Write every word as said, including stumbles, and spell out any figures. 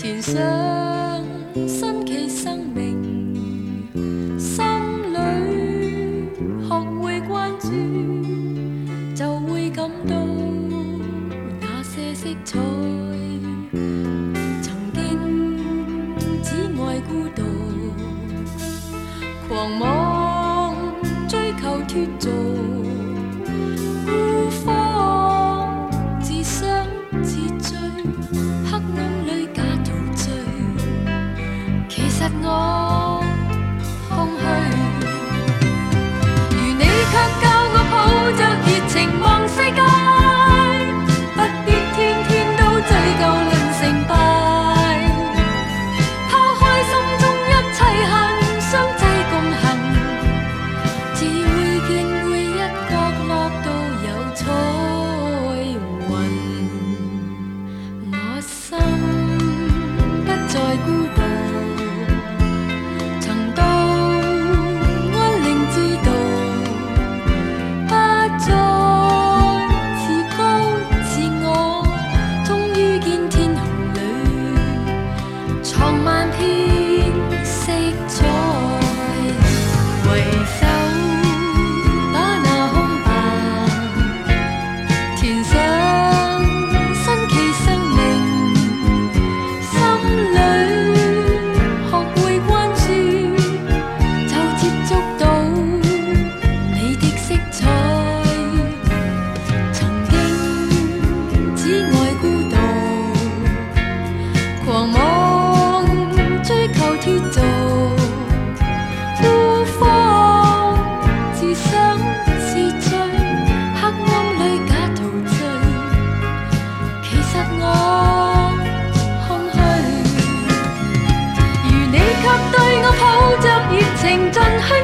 填上新奇生命，心里學會關注，就會感到那些色彩。曾經只愛孤獨，狂妄追求脫俗，孤芳自傷自醉，黑暗裏假陶醉。其實我空虛，如你卻教我抱着熱情望世界，不必天天都追究論成敗，拋開心中一切恨，相濟共行，只會見每一角落都有彩雲。我心不再孤獨，曾到安寧之道，不再自高自我，終於見天空裏藏萬片色彩。唯手把那空白填上新奇生命，心裏學會關注，就接觸到你的色彩。曾經只愛孤獨，狂妄追求脫俗，孤芳自傷自醉，黑暗裏假陶醉。其實我空虛，如你卻對我抱着熱情盡去